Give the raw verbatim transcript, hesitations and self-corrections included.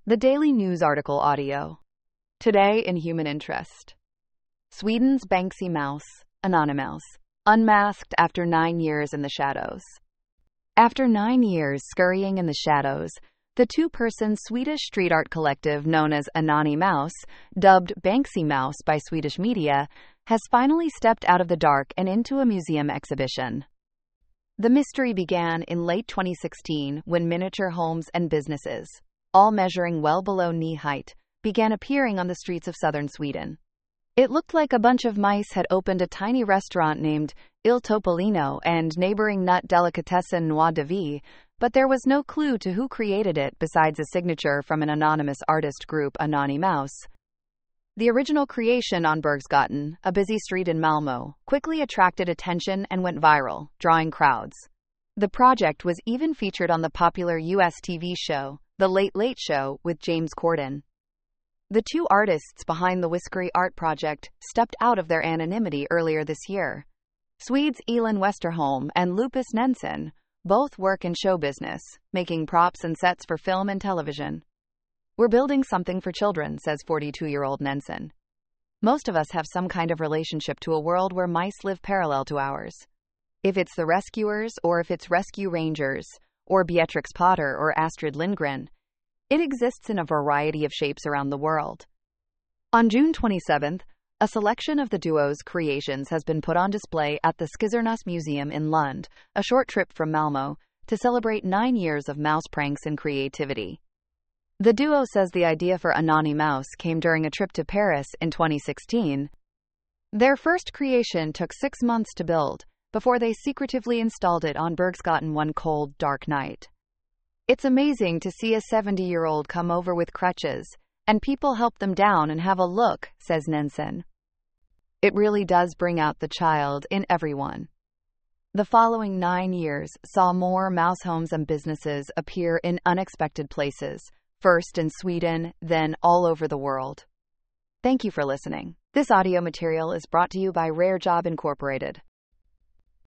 The Daily News article audio. Today in Human Interest. Sweden's Banksy Mouse, Anonymouse, unmasked after nine years in the shadows. After nine years scurrying in the shadows, the two-person Swedish street art collective known as Anonymouse, dubbed Banksy Mouse by Swedish media, has finally stepped out of the dark and into a museum exhibition. The mystery began in late twenty sixteen when miniature homes and businesses, all measuring well below knee height, began appearing on the streets of southern Sweden. It looked like a bunch of mice had opened a tiny restaurant named Il Topolino and neighboring nut delicatessen Noix de Vie, but there was no clue to who created it besides a signature from an anonymous artist group, Anonymouse. The original creation on Bergsgatan, a busy street in Malmö, quickly attracted attention and went viral, drawing crowds. The project was even featured on the popular U S T V show, The Late Late Show, with James Corden. The two artists behind the Whiskery art project stepped out of their anonymity earlier this year. Swedes Elin Westerholm and Lupus Nenson both work in show business, making props and sets for film and television. "We're building something for children," says forty-two-year-old Nenson. "Most of us have some kind of relationship to a world where mice live parallel to ours. If it's the Rescuers, or if it's Rescue Rangers, or Beatrix Potter or Astrid Lindgren, it exists in a variety of shapes around the world." On June twenty-seventh, a selection of the duo's creations has been put on display at the Skizernas Museum in Lund, a short trip from Malmö, to celebrate nine years of mouse pranks and creativity. The duo says the idea for Anonymouse came during a trip to Paris in twenty sixteen. Their first creation took six months to build, before they secretively installed it on Bergsgatan one cold, dark night. "It's amazing to see a seventy-year-old come over with crutches, and people help them down and have a look," says Nenson. "It really does bring out the child in everyone." The following nine years saw more mouse homes and businesses appear in unexpected places, first in Sweden, then all over the world. Thank you for listening. This audio material is brought to you by Rare Job Incorporated.